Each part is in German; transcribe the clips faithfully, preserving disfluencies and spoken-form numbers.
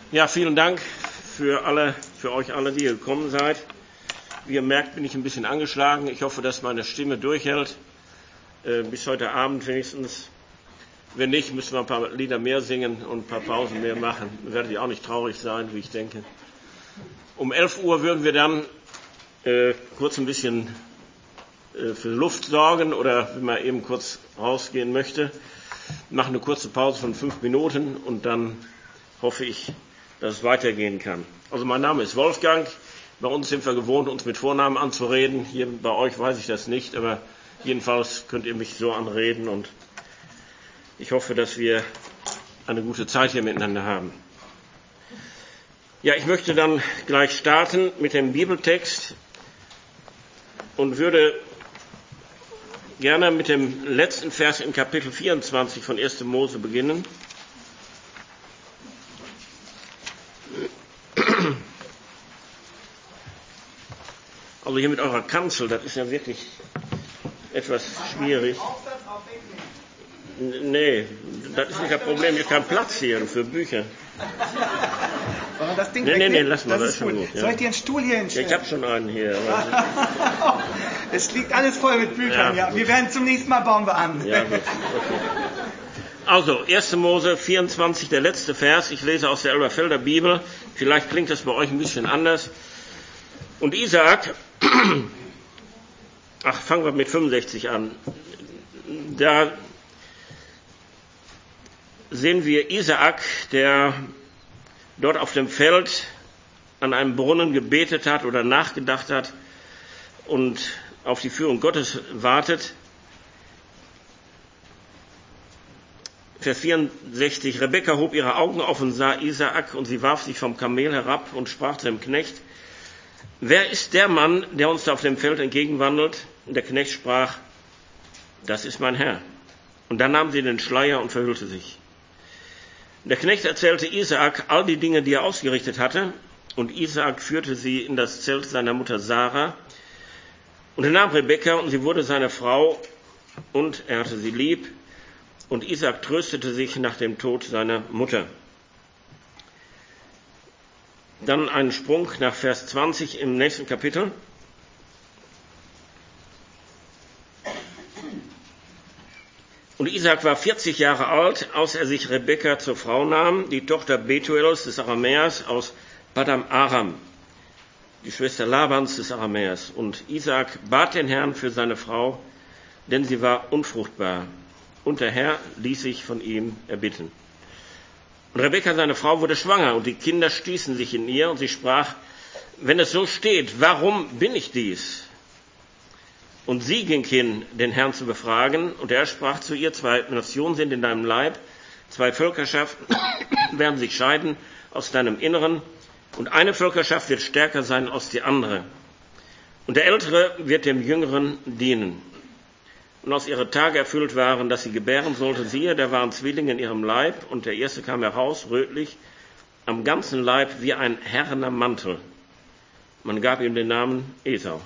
Ja, vielen Dank für alle, für euch alle, die ihr gekommen seid. Wie ihr merkt, bin ich ein bisschen angeschlagen. Ich hoffe, dass meine Stimme durchhält, äh, bis heute Abend wenigstens. Wenn nicht, müssen wir ein paar Lieder mehr singen und ein paar Pausen mehr machen. Dann werdet ihr auch nicht traurig sein, wie ich denke. Um elf Uhr würden wir dann äh, kurz ein bisschen äh, für Luft sorgen oder wenn man eben kurz rausgehen möchte. Machen eine kurze Pause von fünf Minuten und dann hoffe ich, dass es weitergehen kann. Also mein Name ist Wolfgang. Bei uns sind wir gewohnt, uns mit Vornamen anzureden. Hier bei euch weiß ich das nicht, aber jedenfalls könnt ihr mich so anreden und ich hoffe, dass wir eine gute Zeit hier miteinander haben. Ja, ich möchte dann gleich starten mit dem Bibeltext und würde gerne mit dem letzten Vers in Kapitel vierundzwanzig von erster Mose beginnen. Also hier mit eurer Kanzel, das ist ja wirklich etwas schwierig. Nee, das ist nicht das Problem, hier ist kein Platz hier für Bücher. Das Ding nee, nee, nee, lass mal, das, das ist gut. gut ja. Soll ich dir einen Stuhl hier hinstellen? Ja, ich habe schon einen hier. Es liegt alles voll mit Büchern, ja. ja. Wir werden zum nächsten Mal bauen wir an. Ja, gut. Okay. Also, erster Mose vierundzwanzig, der letzte Vers. Ich lese aus der Elberfelder Bibel. Vielleicht klingt das bei euch ein bisschen anders. Und Isaak, ach, fangen wir mit fünfundsechzig an. Da sehen wir Isaak, der dort auf dem Feld an einem Brunnen gebetet hat oder nachgedacht hat und auf die Führung Gottes wartet. Vers vierundsechzig, Rebekka hob ihre Augen auf und sah Isaak und sie warf sich vom Kamel herab und sprach zu dem Knecht, wer ist der Mann, der uns da auf dem Feld entgegenwandelt? Und der Knecht sprach, das ist mein Herr. Und dann nahm sie den Schleier und verhüllte sich. Der Knecht erzählte Isaak all die Dinge, die er ausgerichtet hatte, und Isaak führte sie in das Zelt seiner Mutter Sarah. Und er nahm Rebekka und sie wurde seine Frau und er hatte sie lieb. Und Isaak tröstete sich nach dem Tod seiner Mutter. Dann ein Sprung nach Vers zwanzig im nächsten Kapitel. Und Isaak war vierzig Jahre alt, als er sich Rebekka zur Frau nahm, die Tochter Betuels des Aramäers aus Padam Aram, die Schwester Labans des Aramäers. Und Isaak bat den Herrn für seine Frau, denn sie war unfruchtbar. Und der Herr ließ sich von ihm erbitten. Und Rebekka, seine Frau, wurde schwanger und die Kinder stießen sich in ihr und sie sprach, wenn es so steht, warum bin ich dies? Und sie ging hin, den Herrn zu befragen und er sprach zu ihr, zwei Nationen sind in deinem Leib, zwei Völkerschaften werden sich scheiden aus deinem Inneren und eine Völkerschaft wird stärker sein als die andere. Und der Ältere wird dem Jüngeren dienen. Und als ihre Tage erfüllt waren, dass sie gebären sollte, siehe, da waren Zwillinge in ihrem Leib, und der erste kam heraus, rötlich, am ganzen Leib wie ein herrener Mantel. Man gab ihm den Namen Esau.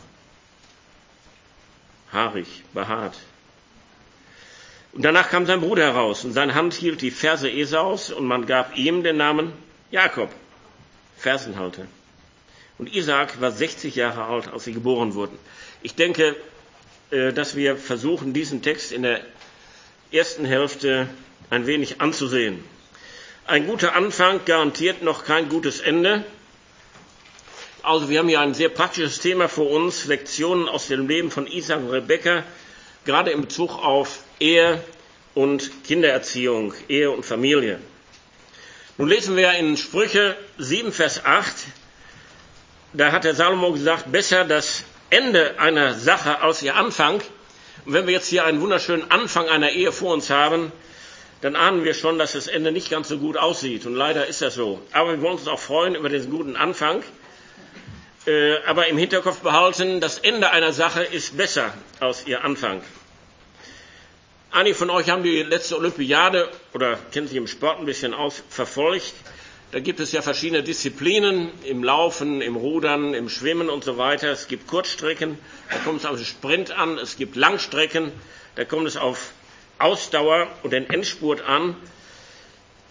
Haarig, behaart. Und danach kam sein Bruder heraus, und seine Hand hielt die Ferse Esaus, und man gab ihm den Namen Jakob, Fersenhalter. Und Isaak war sechzig Jahre alt, als sie geboren wurden. Ich denke, dass wir versuchen, diesen Text in der ersten Hälfte ein wenig anzusehen. Ein guter Anfang garantiert noch kein gutes Ende. Also wir haben hier ein sehr praktisches Thema vor uns, Lektionen aus dem Leben von Isaak und Rebekka, gerade in Bezug auf Ehe und Kindererziehung, Ehe und Familie. Nun lesen wir in Sprüche sieben, Vers acht, da hat der Salomo gesagt, besser das Ende einer Sache als ihr Anfang. Und wenn wir jetzt hier einen wunderschönen Anfang einer Ehe vor uns haben, dann ahnen wir schon, dass das Ende nicht ganz so gut aussieht. Und leider ist das so. Aber wir wollen uns auch freuen über diesen guten Anfang. Äh, aber im Hinterkopf behalten, das Ende einer Sache ist besser als ihr Anfang. Einige von euch haben die letzte Olympiade oder kennen sich im Sport ein bisschen aus, verfolgt. Da gibt es ja verschiedene Disziplinen im Laufen, im Rudern, im Schwimmen und so weiter. Es gibt Kurzstrecken, da kommt es auf den Sprint an. Es gibt Langstrecken, da kommt es auf Ausdauer und den Endspurt an.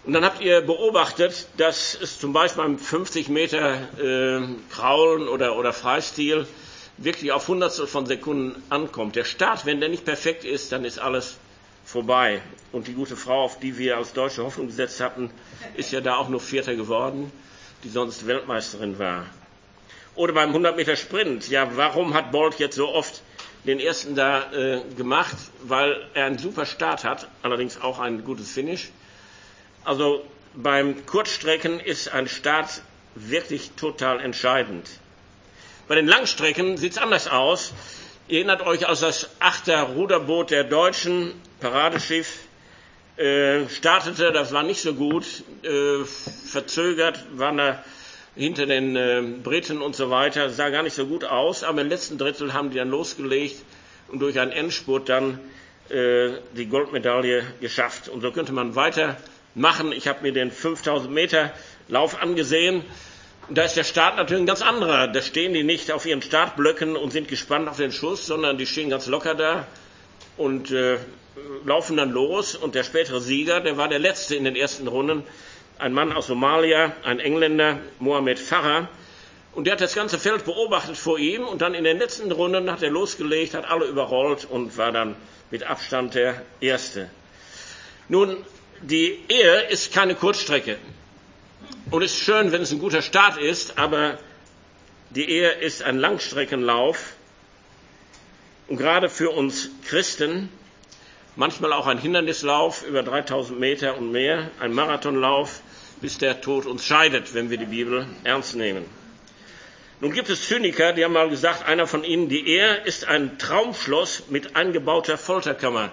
Und dann habt ihr beobachtet, dass es zum Beispiel beim fünfzig Meter äh, Kraulen oder, oder Freistil wirklich auf Hundertstel von Sekunden ankommt. Der Start, wenn der nicht perfekt ist, dann ist alles vorbei. Und die gute Frau, auf die wir als deutsche Hoffnung gesetzt hatten, ist ja da auch nur Vierter geworden, die sonst Weltmeisterin war. Oder beim hundert Meter Sprint. Ja, warum hat Bolt jetzt so oft den ersten da äh, gemacht? Weil er einen super Start hat, allerdings auch ein gutes Finish. Also beim Kurzstrecken ist ein Start wirklich total entscheidend. Bei den Langstrecken sieht es anders aus. Ihr erinnert euch, als das achter Ruderboot der Deutschen, Paradeschiff, äh, startete, das war nicht so gut, äh, verzögert, waren da hinter den äh, Briten und so weiter, sah gar nicht so gut aus, aber im letzten Drittel haben die dann losgelegt und durch einen Endspurt dann äh, die Goldmedaille geschafft. Und so könnte man weitermachen. Ich habe mir den fünftausend Meter Lauf angesehen. Da ist der Start natürlich ein ganz anderer. Da stehen die nicht auf ihren Startblöcken und sind gespannt auf den Schuss, sondern die stehen ganz locker da und äh, laufen dann los. Und der spätere Sieger, der war der Letzte in den ersten Runden, ein Mann aus Somalia, ein Engländer, Mohamed Farah. Und der hat das ganze Feld beobachtet vor ihm und dann in den letzten Runden hat er losgelegt, hat alle überrollt und war dann mit Abstand der Erste. Nun, die Ehe ist keine Kurzstrecke. Und es ist schön, wenn es ein guter Start ist, aber die Ehe ist ein Langstreckenlauf und gerade für uns Christen manchmal auch ein Hindernislauf über dreitausend Meter und mehr, ein Marathonlauf, bis der Tod uns scheidet, wenn wir die Bibel ernst nehmen. Nun gibt es Zyniker, die haben mal gesagt, einer von ihnen, die Ehe ist ein Traumschloss mit eingebauter Folterkammer.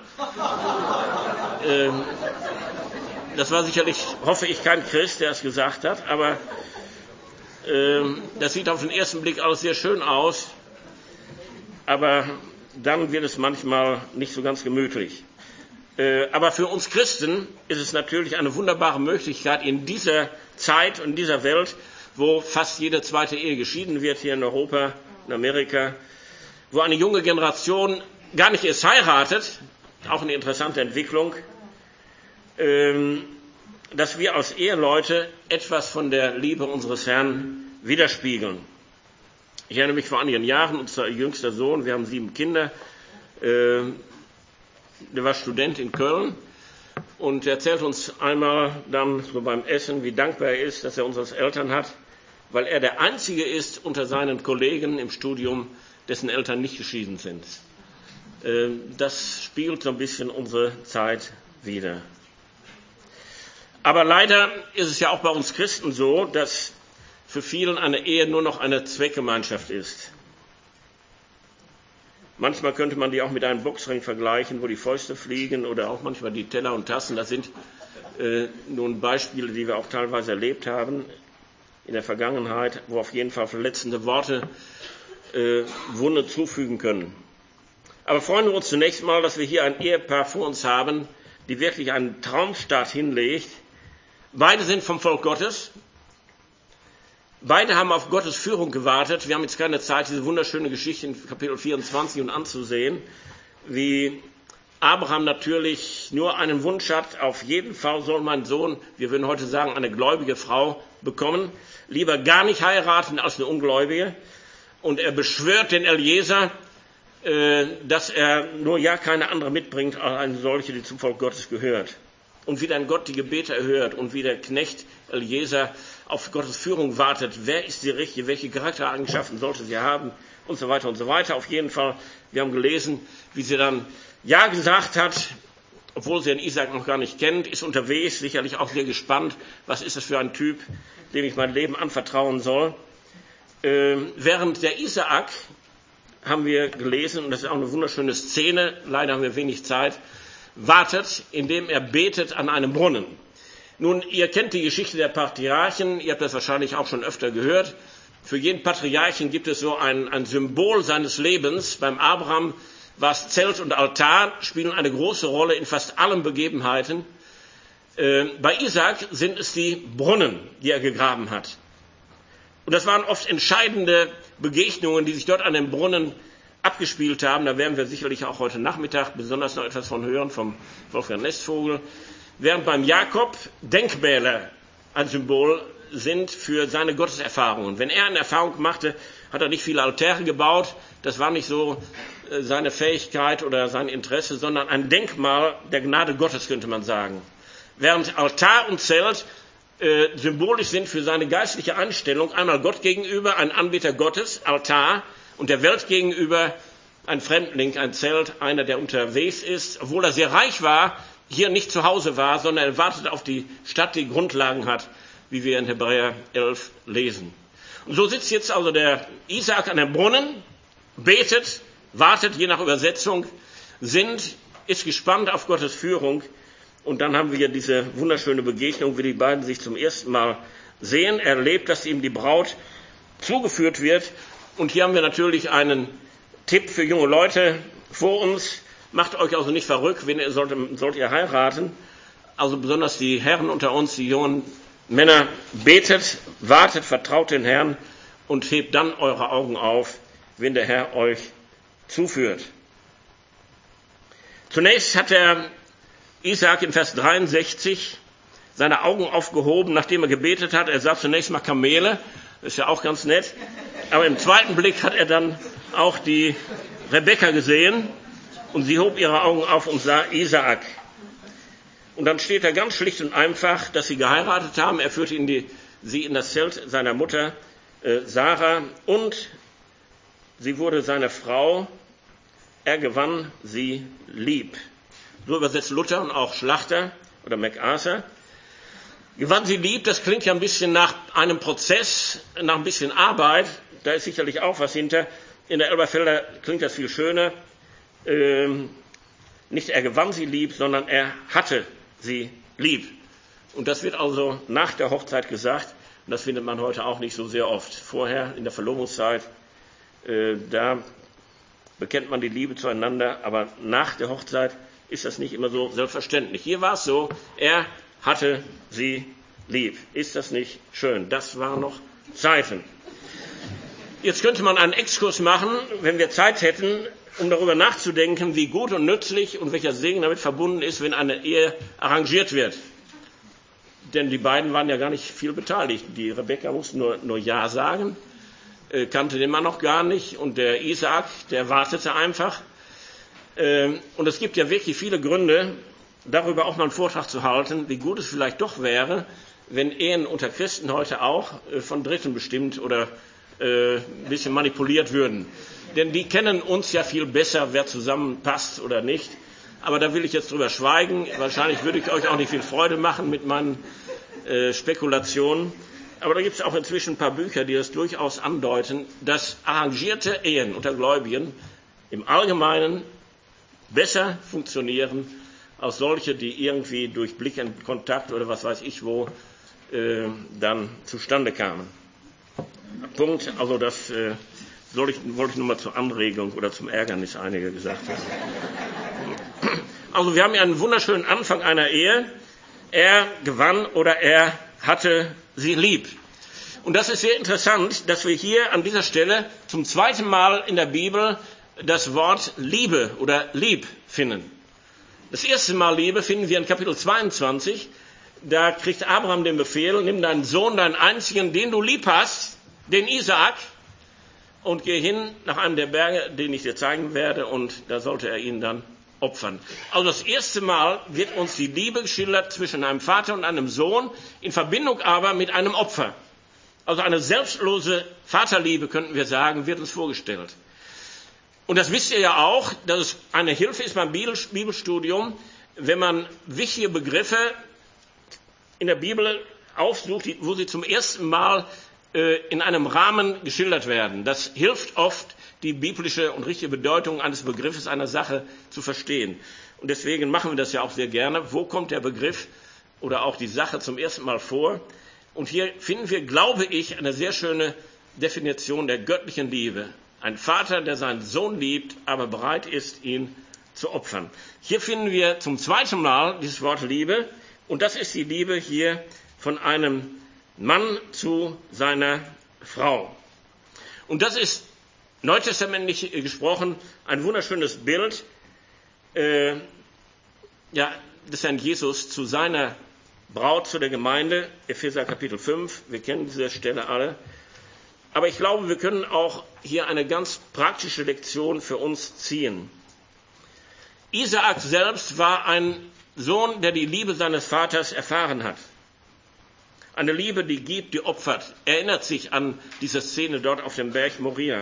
ähm, Das war sicherlich, hoffe ich, kein Christ, der es gesagt hat, aber äh, das sieht auf den ersten Blick alles sehr schön aus, aber dann wird es manchmal nicht so ganz gemütlich. Äh, aber für uns Christen ist es natürlich eine wunderbare Möglichkeit in dieser Zeit und in dieser Welt, wo fast jede zweite Ehe geschieden wird, hier in Europa, in Amerika, wo eine junge Generation gar nicht erst heiratet, auch eine interessante Entwicklung, dass wir als Eheleute etwas von der Liebe unseres Herrn widerspiegeln. Ich erinnere mich vor einigen Jahren, unser jüngster Sohn, wir haben sieben Kinder, äh, der war Student in Köln und er erzählt uns einmal dann so beim Essen, wie dankbar er ist, dass er uns als Eltern hat, weil er der Einzige ist unter seinen Kollegen im Studium, dessen Eltern nicht geschieden sind. Äh, das spiegelt so ein bisschen unsere Zeit wider. Aber leider ist es ja auch bei uns Christen so, dass für vielen eine Ehe nur noch eine Zweckgemeinschaft ist. Manchmal könnte man die auch mit einem Boxring vergleichen, wo die Fäuste fliegen oder auch manchmal die Teller und Tassen. Das sind äh, nun Beispiele, die wir auch teilweise erlebt haben in der Vergangenheit, wo auf jeden Fall verletzende Worte äh, Wunde zufügen können. Aber freuen wir uns zunächst mal, dass wir hier ein Ehepaar vor uns haben, die wirklich einen Traumstart hinlegt. Beide sind vom Volk Gottes. Beide haben auf Gottes Führung gewartet. Wir haben jetzt keine Zeit, diese wunderschöne Geschichte in Kapitel vierundzwanzig und anzusehen, wie Abraham natürlich nur einen Wunsch hat, auf jeden Fall soll mein Sohn, wir würden heute sagen, eine gläubige Frau bekommen, lieber gar nicht heiraten als eine Ungläubige. Und er beschwört den Eliezer, äh, dass er nur ja keine andere mitbringt als eine solche, die zum Volk Gottes gehört. Und wie dann Gott die Gebete erhört und wie der Knecht Eliezer auf Gottes Führung wartet, wer ist die Richtige, welche Charaktereigenschaften sollte sie haben und so weiter und so weiter. Auf jeden Fall, wir haben gelesen, wie sie dann Ja gesagt hat, obwohl sie den Isaak noch gar nicht kennt, ist unterwegs, sicherlich auch sehr gespannt, was ist das für ein Typ, dem ich mein Leben anvertrauen soll. Äh, während der Isaak, haben wir gelesen, und das ist auch eine wunderschöne Szene, leider haben wir wenig Zeit, wartet, indem er betet an einem Brunnen. Nun, ihr kennt die Geschichte der Patriarchen, ihr habt das wahrscheinlich auch schon öfter gehört. Für jeden Patriarchen gibt es so ein, ein Symbol seines Lebens. Beim Abraham war es Zelt und Altar, spielen eine große Rolle in fast allen Begebenheiten. Äh, bei Isaak sind es die Brunnen, die er gegraben hat. Und das waren oft entscheidende Begegnungen, die sich dort an den Brunnen abgespielt haben. Da werden wir sicherlich auch heute Nachmittag besonders noch etwas von hören, vom Wolfgang Nestvogel. während beim Jakob Denkmäler ein Symbol sind für seine Gotteserfahrungen. Wenn er eine Erfahrung machte, hat er nicht viele Altäre gebaut, das war nicht so seine Fähigkeit oder sein Interesse, sondern ein Denkmal der Gnade Gottes, könnte man sagen. Während Altar und Zelt äh, symbolisch sind für seine geistliche Einstellung, einmal Gott gegenüber, ein Anbeter Gottes, Altar, und der Welt gegenüber ein Fremdling, ein Zelt, einer, der unterwegs ist, obwohl er sehr reich war, hier nicht zu Hause war, sondern er wartet auf die Stadt, die Grundlagen hat, wie wir in Hebräer elf lesen. Und so sitzt jetzt also der Isaak an einem Brunnen, betet, wartet, je nach Übersetzung, sinnt, ist gespannt auf Gottes Führung. Und dann haben wir diese wunderschöne Begegnung, wie die beiden sich zum ersten Mal sehen. Er erlebt, dass ihm die Braut zugeführt wird. Und hier haben wir natürlich einen Tipp für junge Leute vor uns. Macht euch also nicht verrückt, wenn ihr sollt, sollt ihr heiraten. Also besonders die Herren unter uns, die jungen Männer, betet, wartet, vertraut den Herrn und hebt dann eure Augen auf, wenn der Herr euch zuführt. Zunächst hat der Isaak in Vers dreiundsechzig seine Augen aufgehoben, nachdem er gebetet hat. Er sah zunächst mal Kamele, das ist ja auch ganz nett. Aber im zweiten Blick hat er dann auch die Rebekka gesehen und sie hob ihre Augen auf und sah Isaak. Und dann steht da ganz schlicht und einfach, dass sie geheiratet haben. Er führte in die, sie in das Zelt seiner Mutter äh, Sarah und sie wurde seine Frau. Er gewann sie lieb. So übersetzt Luther und auch Schlachter oder MacArthur. Gewann sie lieb, das klingt ja ein bisschen nach einem Prozess, nach ein bisschen Arbeit. Da ist sicherlich auch was hinter. In der Elberfelder klingt das viel schöner. Ähm, nicht er gewann sie lieb, sondern er hatte sie lieb. Und das wird also nach der Hochzeit gesagt. Und das findet man heute auch nicht so sehr oft. Vorher, in der Verlobungszeit, äh, da bekennt man die Liebe zueinander. Aber nach der Hochzeit ist das nicht immer so selbstverständlich. Hier war es so, er hatte sie lieb. Ist das nicht schön? Das waren noch Zeiten. Jetzt könnte man einen Exkurs machen, wenn wir Zeit hätten, um darüber nachzudenken, wie gut und nützlich und welcher Segen damit verbunden ist, wenn eine Ehe arrangiert wird. Denn die beiden waren ja gar nicht viel beteiligt. Die Rebekka musste nur, nur Ja sagen, äh, kannte den Mann noch gar nicht. Und der Isaak, der wartete einfach. Äh, und es gibt ja wirklich viele Gründe, darüber auch mal einen Vortrag zu halten, wie gut es vielleicht doch wäre, wenn Ehen unter Christen heute auch äh, von Dritten bestimmt oder äh, ein bisschen manipuliert würden. Denn die kennen uns ja viel besser, wer zusammenpasst oder nicht. Aber da will ich jetzt drüber schweigen. Wahrscheinlich würde ich euch auch nicht viel Freude machen mit meinen äh, Spekulationen. Aber da gibt es auch inzwischen ein paar Bücher, die das durchaus andeuten, dass arrangierte Ehen unter Gläubigen im Allgemeinen besser funktionieren als solche, die irgendwie durch Blick in Kontakt oder was weiß ich wo äh, dann zustande kamen. Punkt, also das äh, soll ich, wollte ich nur mal zur Anregung oder zum Ärgernis einiger gesagt haben. Also wir haben ja einen wunderschönen Anfang einer Ehe. Er gewann oder er hatte sie lieb. Und das ist sehr interessant, dass wir hier an dieser Stelle zum zweiten Mal in der Bibel das Wort Liebe oder lieb finden. Das erste Mal Liebe finden wir in Kapitel zweiundzwanzig. Da kriegt Abraham den Befehl, nimm deinen Sohn, deinen einzigen, den du lieb hast, den Isaak, und geh hin nach einem der Berge, den ich dir zeigen werde, und da sollte er ihn dann opfern. Also das erste Mal wird uns die Liebe geschildert zwischen einem Vater und einem Sohn, in Verbindung aber mit einem Opfer. Also eine selbstlose Vaterliebe, könnten wir sagen, wird uns vorgestellt. Und das wisst ihr ja auch, dass es eine Hilfe ist beim Bibelstudium, wenn man wichtige Begriffe in der Bibel aufsucht, wo sie zum ersten Mal in einem Rahmen geschildert werden. Das hilft oft, die biblische und richtige Bedeutung eines Begriffes, einer Sache zu verstehen. Und deswegen machen wir das ja auch sehr gerne. Wo kommt der Begriff oder auch die Sache zum ersten Mal vor? Und hier finden wir, glaube ich, eine sehr schöne Definition der göttlichen Liebe. Ein Vater, der seinen Sohn liebt, aber bereit ist, ihn zu opfern. Hier finden wir zum zweiten Mal dieses Wort Liebe. Und das ist die Liebe hier von einem Mann zu seiner Frau. Und das ist neutestamentlich gesprochen ein wunderschönes Bild. Äh, ja, des Herrn Jesus zu seiner Braut, zu der Gemeinde, Epheser Kapitel fünf, wir kennen diese Stelle alle. Aber ich glaube, wir können auch hier eine ganz praktische Lektion für uns ziehen. Isaak selbst war ein Sohn, der die Liebe seines Vaters erfahren hat. Eine Liebe, die gibt, die opfert. Erinnert sich an diese Szene dort auf dem Berg Moria.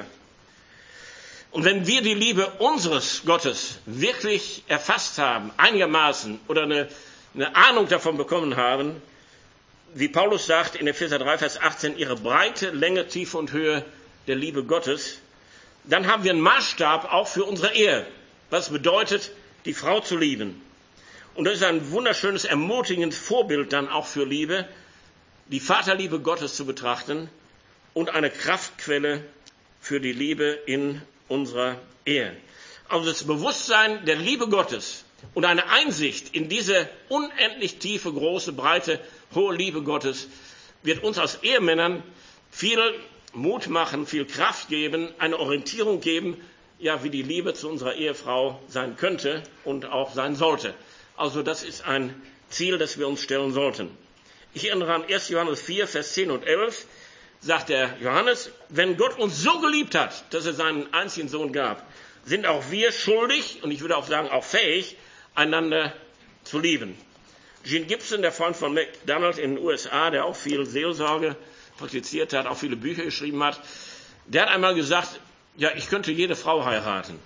Und wenn wir die Liebe unseres Gottes wirklich erfasst haben, einigermaßen, oder eine, eine Ahnung davon bekommen haben, wie Paulus sagt in Epheser drei, Vers achtzehn, ihre Breite, Länge, Tiefe und Höhe der Liebe Gottes, dann haben wir einen Maßstab auch für unsere Ehe, was bedeutet, die Frau zu lieben. Und das ist ein wunderschönes, ermutigendes Vorbild dann auch für Liebe, die Vaterliebe Gottes zu betrachten und eine Kraftquelle für die Liebe in unserer Ehe. Also das Bewusstsein der Liebe Gottes und eine Einsicht in diese unendlich tiefe, große, breite, hohe Liebe Gottes wird uns als Ehemännern viel Mut machen, viel Kraft geben, eine Orientierung geben, ja, wie die Liebe zu unserer Ehefrau sein könnte und auch sein sollte. Also das ist ein Ziel, das wir uns stellen sollten. Ich erinnere an erster Johannes vier, Vers zehn und elf, sagt der Johannes, wenn Gott uns so geliebt hat, dass er seinen einzigen Sohn gab, sind auch wir schuldig, und ich würde auch sagen auch fähig, einander zu lieben. Gene Gibson, der Freund von McDonald in den U S A, der auch viel Seelsorge praktiziert hat, auch viele Bücher geschrieben hat, der hat einmal gesagt, ja, ich könnte jede Frau heiraten.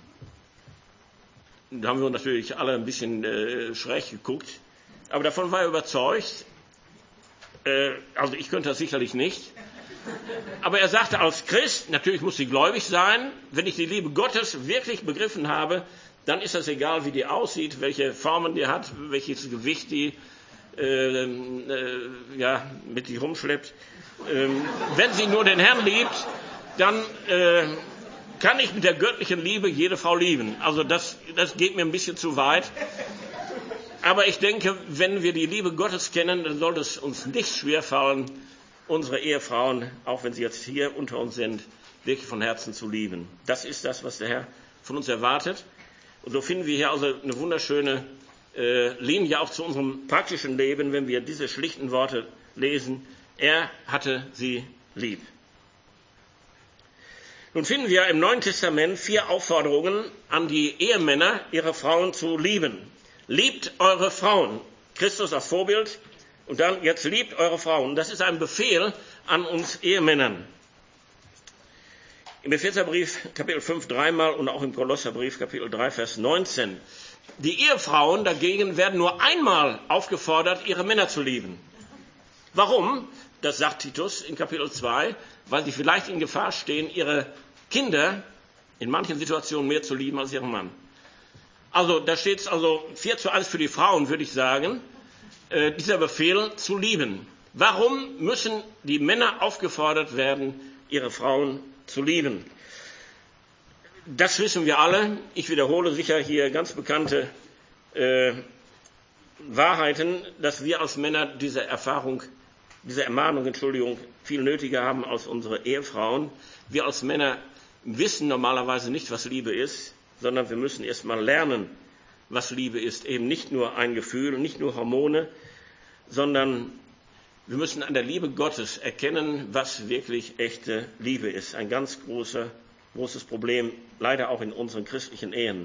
Da haben wir natürlich alle ein bisschen äh, schräg geguckt, aber davon war er überzeugt, äh, also ich könnte das sicherlich nicht, aber er sagte, als Christ, natürlich muss sie gläubig sein, wenn ich die Liebe Gottes wirklich begriffen habe, dann ist das egal, wie die aussieht, welche Formen die hat, welches Gewicht die äh, äh, ja, mit sich rumschleppt. Ähm, wenn sie nur den Herrn liebt, dann äh, kann ich mit der göttlichen Liebe jede Frau lieben. Also das, das geht mir ein bisschen zu weit. Aber ich denke, wenn wir die Liebe Gottes kennen, dann sollte es uns nicht schwerfallen, unsere Ehefrauen, auch wenn sie jetzt hier unter uns sind, wirklich von Herzen zu lieben. Das ist das, was der Herr von uns erwartet. Und so finden wir hier also eine wunderschöne äh, Linie auch zu unserem praktischen Leben, wenn wir diese schlichten Worte lesen. Er hatte sie lieb. Nun finden wir im Neuen Testament vier Aufforderungen an die Ehemänner, ihre Frauen zu lieben. Liebt eure Frauen. Christus als Vorbild. Und dann, jetzt liebt eure Frauen. Das ist ein Befehl an uns Ehemännern. Im Epheserbrief Kapitel fünf dreimal und auch im Kolosserbrief Kapitel drei, Vers neunzehn. Die Ehefrauen dagegen werden nur einmal aufgefordert, ihre Männer zu lieben. Warum? Das sagt Titus in Kapitel zwei, weil sie vielleicht in Gefahr stehen, ihre Kinder in manchen Situationen mehr zu lieben als ihren Mann. Also da steht es also vier zu eins für die Frauen, würde ich sagen, äh, dieser Befehl zu lieben. Warum müssen die Männer aufgefordert werden, ihre Frauen zu lieben? Das wissen wir alle. Ich wiederhole sicher hier ganz bekannte äh, Wahrheiten, dass wir als Männer diese Erfahrung, diese Ermahnung, Entschuldigung, viel nötiger haben als unsere Ehefrauen. Wir als Männer wissen normalerweise nicht, was Liebe ist, sondern wir müssen erst mal lernen, was Liebe ist. Eben nicht nur ein Gefühl, nicht nur Hormone, sondern wir müssen an der Liebe Gottes erkennen, was wirklich echte Liebe ist. Ein ganz großer, großes Problem, leider auch in unseren christlichen Ehen.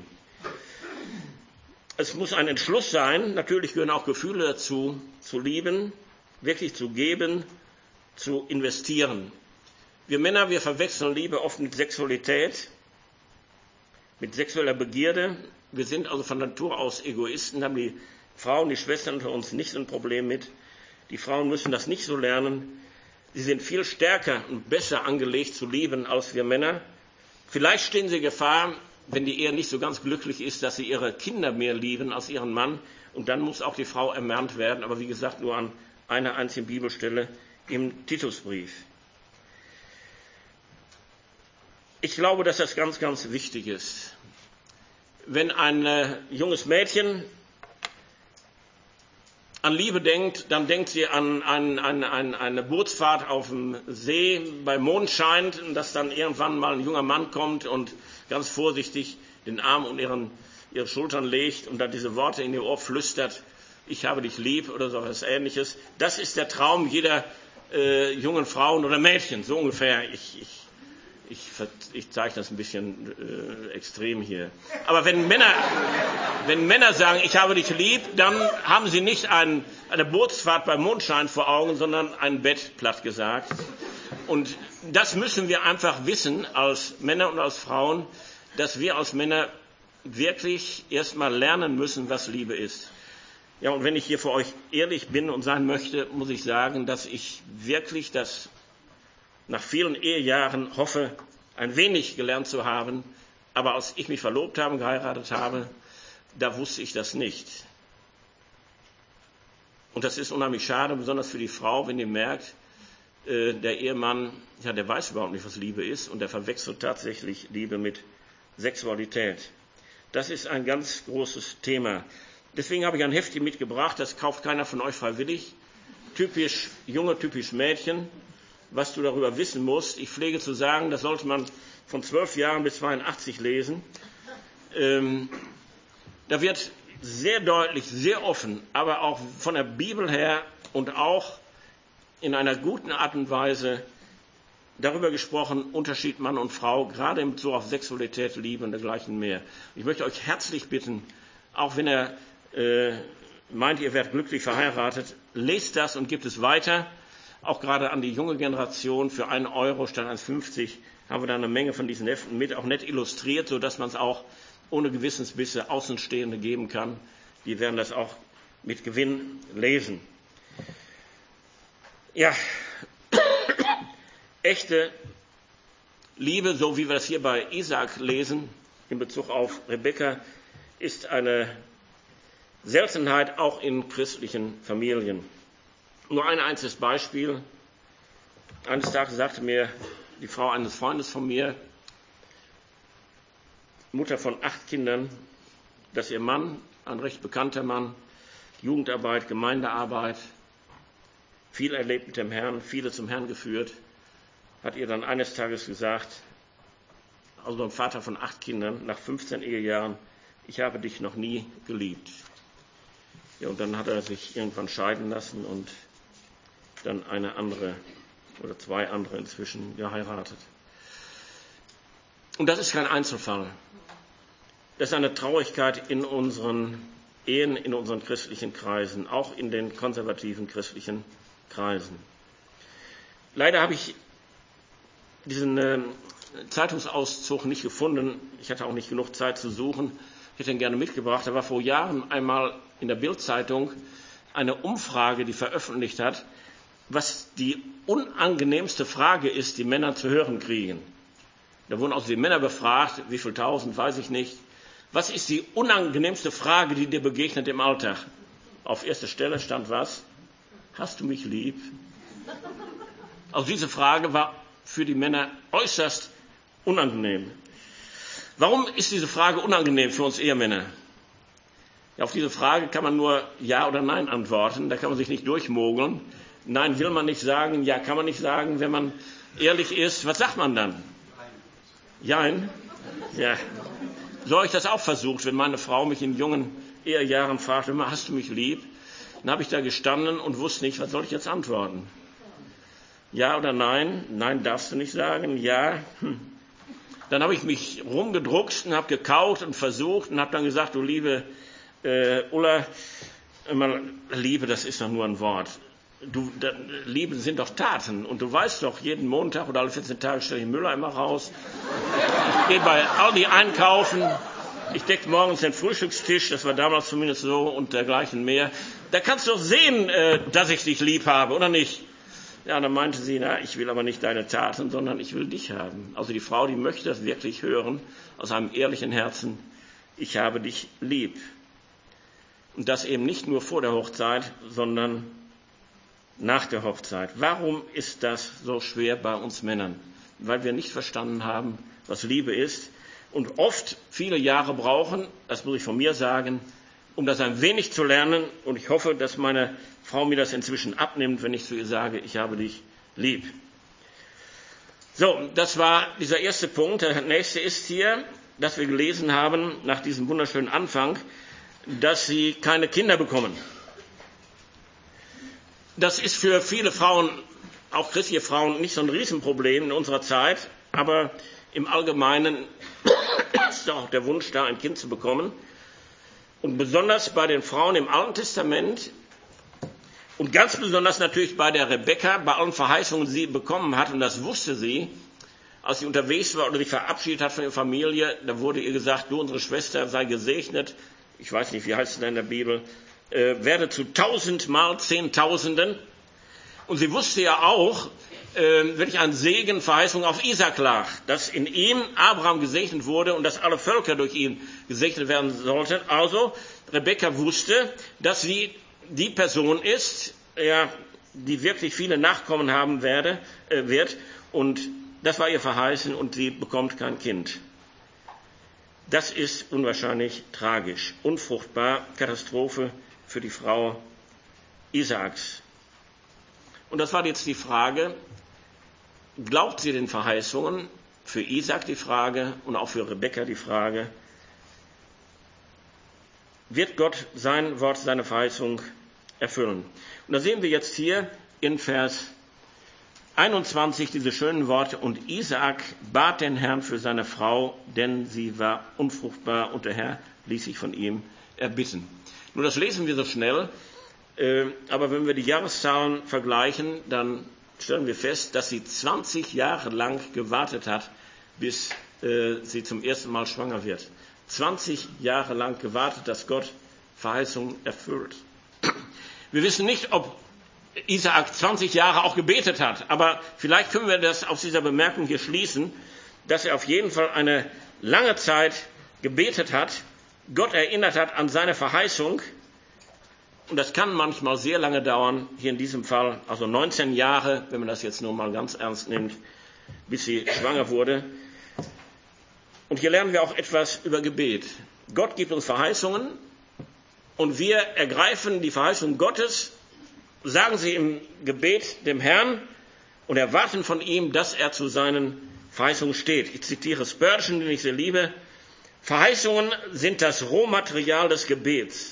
Es muss ein Entschluss sein, natürlich gehören auch Gefühle dazu, zu lieben, wirklich zu geben, zu investieren. Wir Männer, wir verwechseln Liebe oft mit Sexualität, mit sexueller Begierde. Wir sind also von Natur aus Egoisten, haben die Frauen, die Schwestern unter uns nicht so ein Problem mit. Die Frauen müssen das nicht so lernen. Sie sind viel stärker und besser angelegt zu lieben als wir Männer. Vielleicht stehen sie in Gefahr, wenn die Ehe nicht so ganz glücklich ist, dass sie ihre Kinder mehr lieben als ihren Mann. Und dann muss auch die Frau ermahnt werden. Aber wie gesagt, nur an einer einzigen Bibelstelle im Titusbrief. Ich glaube, dass das ganz, ganz wichtig ist. Wenn ein äh, junges Mädchen an Liebe denkt, dann denkt sie an, an, an, an eine Bootsfahrt auf dem See bei Mondschein, dass dann irgendwann mal ein junger Mann kommt und ganz vorsichtig den Arm um ihren, ihre Schultern legt und dann diese Worte in ihr Ohr flüstert, ich habe dich lieb oder so etwas Ähnliches. Das ist der Traum jeder äh, jungen Frauen oder Mädchen, so ungefähr. Ich, ich, ich, ich zeige das ein bisschen äh, extrem hier. Aber wenn Männer, wenn Männer sagen, ich habe dich lieb, dann haben sie nicht ein, eine Bootsfahrt beim Mondschein vor Augen, sondern ein Bett, platt gesagt. Und das müssen wir einfach wissen als Männer und als Frauen, dass wir als Männer wirklich erstmal lernen müssen, was Liebe ist. Ja, und wenn ich hier für euch ehrlich bin und sein möchte, muss ich sagen, dass ich wirklich das nach vielen Ehejahren hoffe, ein wenig gelernt zu haben. Aber als ich mich verlobt habe und geheiratet habe, da wusste ich das nicht. Und das ist unheimlich schade, besonders für die Frau, wenn ihr merkt, äh, der Ehemann, ja, der weiß überhaupt nicht, was Liebe ist und der verwechselt tatsächlich Liebe mit Sexualität. Das ist ein ganz großes Thema. Deswegen habe ich ein Heftchen mitgebracht, das kauft keiner von euch freiwillig. Typisch Junge, typisch Mädchen, was du darüber wissen musst. Ich pflege zu sagen, das sollte man von zwölf Jahren bis zweiundachtzig lesen. Ähm, da wird sehr deutlich, sehr offen, aber auch von der Bibel her und auch in einer guten Art und Weise darüber gesprochen, Unterschied Mann und Frau, gerade in Bezug auf Sexualität, Liebe und dergleichen mehr. Ich möchte euch herzlich bitten, auch wenn ihr äh, meint, ihr werdet glücklich verheiratet, lest das und gebt es weiter, auch gerade an die junge Generation. Für einen Euro statt eins fünfzig haben wir da eine Menge von diesen Heften mit, auch nett illustriert, sodass man es auch ohne Gewissensbisse Außenstehende geben kann. Die werden das auch mit Gewinn lesen. Ja, echte Liebe, so wie wir das hier bei Isaak lesen, in Bezug auf Rebekka, ist eine Seltenheit auch in christlichen Familien. Nur ein einziges Beispiel. Eines Tages sagte mir die Frau eines Freundes von mir, Mutter von acht Kindern, dass ihr Mann, ein recht bekannter Mann, Jugendarbeit, Gemeindearbeit, viel erlebt mit dem Herrn, viele zum Herrn geführt, hat ihr dann eines Tages gesagt, also ein Vater von acht Kindern, nach fünfzehn Ehejahren, ich habe dich noch nie geliebt. Ja, und dann hat er sich irgendwann scheiden lassen und dann eine andere oder zwei andere inzwischen geheiratet. Und das ist kein Einzelfall. Das ist eine Traurigkeit in unseren Ehen, in unseren christlichen Kreisen, auch in den konservativen christlichen Kreisen. Leider habe ich diesen äh, Zeitungsauszug nicht gefunden. Ich hatte auch nicht genug Zeit zu suchen. Ich hätte ihn gerne mitgebracht. Da war vor Jahren einmal in der Bild-Zeitung eine Umfrage, die veröffentlicht hat, was die unangenehmste Frage ist, die Männer zu hören kriegen. Da wurden also die Männer befragt, wie viel tausend, weiß ich nicht. Was ist die unangenehmste Frage, die dir begegnet im Alltag? Auf erster Stelle stand was? Hast du mich lieb? Also diese Frage war für die Männer äußerst unangenehm. Warum ist diese Frage unangenehm für uns Ehemänner? Ja, auf diese Frage kann man nur Ja oder Nein antworten. Da kann man sich nicht durchmogeln. Nein will man nicht sagen, Ja kann man nicht sagen. Wenn man ehrlich ist, was sagt man dann? Jein? Ja. So habe ich das auch versucht, wenn meine Frau mich in jungen Ehejahren fragte, hast du mich lieb? Dann habe ich da gestanden und wusste nicht, was soll ich jetzt antworten? Ja oder nein? Nein darfst du nicht sagen. Ja. Hm. Dann habe ich mich rumgedruckst und habe gekaut und versucht und habe dann gesagt, du liebe äh, Ulla, immer, Liebe, das ist doch nur ein Wort. Du, da, Liebe sind doch Taten. Und du weißt doch, jeden Montag oder alle vierzehn Tage stelle ich Müller immer raus. Ich gehe bei Aldi einkaufen. Ich decke morgens den Frühstückstisch. Das war damals zumindest so und dergleichen mehr. Da kannst du doch sehen, äh, dass ich dich lieb habe, oder nicht? Ja, dann meinte sie, na, ich will aber nicht deine Taten, sondern ich will dich haben. Also die Frau, die möchte das wirklich hören, aus einem ehrlichen Herzen. Ich habe dich lieb. Und das eben nicht nur vor der Hochzeit, sondern nach der Hochzeit. Warum ist das so schwer bei uns Männern? Weil wir nicht verstanden haben, was Liebe ist und oft viele Jahre brauchen, das muss ich von mir sagen, um das ein wenig zu lernen. Und ich hoffe, dass meine Frau mir das inzwischen abnimmt, wenn ich zu ihr sage, ich habe dich lieb. So, das war dieser erste Punkt. Der nächste ist hier, dass wir gelesen haben, nach diesem wunderschönen Anfang, dass sie keine Kinder bekommen. Das ist für viele Frauen, auch christliche Frauen, nicht so ein Riesenproblem in unserer Zeit, aber im Allgemeinen ist auch der Wunsch da, ein Kind zu bekommen. Und besonders bei den Frauen im Alten Testament und ganz besonders natürlich bei der Rebekka, bei allen Verheißungen, die sie bekommen hat, und das wusste sie, als sie unterwegs war oder sich verabschiedet hat von ihrer Familie, da wurde ihr gesagt, du, unsere Schwester, sei gesegnet, ich weiß nicht, wie heißt es denn in der Bibel, äh, werde zu tausendmal Zehntausenden. Und sie wusste ja auch, äh, welch ein Segen, Verheißung auf Isaak lag, dass in ihm Abraham gesegnet wurde und dass alle Völker durch ihn gesegnet werden sollten. Also, Rebekka wusste, dass sie die Person ist, ja, die wirklich viele Nachkommen haben werde, äh, wird, und das war ihr verheißen, und sie bekommt kein Kind. Das ist unwahrscheinlich tragisch, unfruchtbar, Katastrophe für die Frau Isaaks. Und das war jetzt die Frage, glaubt sie den Verheißungen? Für Isaak die Frage und auch für Rebekka die Frage, wird Gott sein Wort, seine Verheißung erfüllen? Und da sehen wir jetzt hier in Vers einundzwanzig diese schönen Worte: Und Isaak bat den Herrn für seine Frau, denn sie war unfruchtbar, und der Herr ließ sich von ihm erbitten. Nun, das lesen wir so schnell, äh, aber wenn wir die Jahreszahlen vergleichen, dann stellen wir fest, dass sie zwanzig Jahre lang gewartet hat, bis äh, sie zum ersten Mal schwanger wird. zwanzig Jahre lang gewartet, dass Gott Verheißungen erfüllt. Wir wissen nicht, ob Isaak zwanzig Jahre auch gebetet hat, aber vielleicht können wir das aus dieser Bemerkung hier schließen, dass er auf jeden Fall eine lange Zeit gebetet hat, Gott erinnert hat an seine Verheißung, und das kann manchmal sehr lange dauern, hier in diesem Fall, also neunzehn Jahre, wenn man das jetzt nur mal ganz ernst nimmt, bis sie schwanger wurde. Und hier lernen wir auch etwas über Gebet. Gott gibt uns Verheißungen und wir ergreifen die Verheißung Gottes, sagen sie im Gebet dem Herrn und erwarten von ihm, dass er zu seinen Verheißungen steht. Ich zitiere Spurgeon, den ich sehr liebe: Verheißungen sind das Rohmaterial des Gebets.